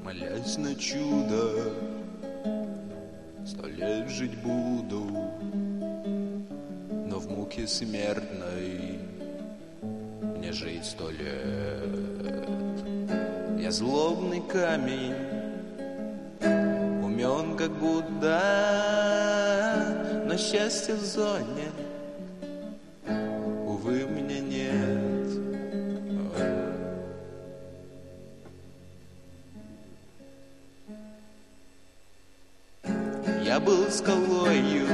молясь на чудо, 100 лет жить буду, но в муке смертной мне жить 100 лет. Я злобный камень, умен как Будда, но счастья в зоне, увы, мне нет. Я был скалою,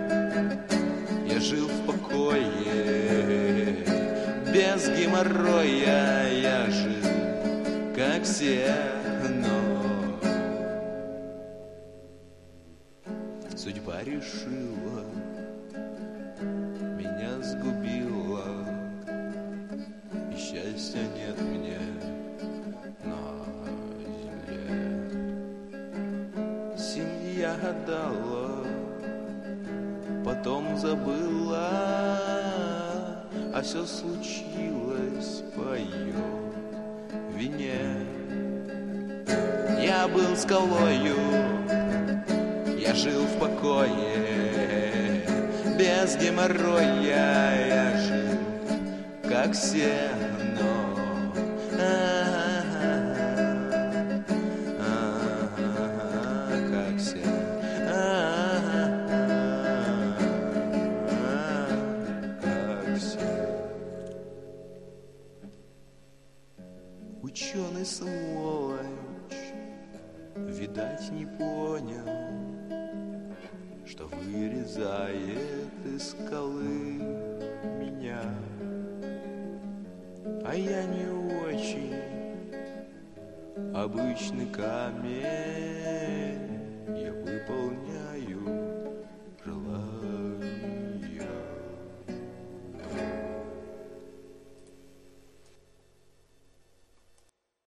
я жил в покое, без геморроя я жил, как все, но судьба решила, меня сгубила, и счастья нет мне на земле. Семья гадала, потом забыла, а все случилось по ее вине. Я был скалою, я жил в покое, без геморроя я жил, как все, но как все, как все. Ученый сволочь, видать, не понял, что вырезает из скалы меня. А я не очень обычный камень,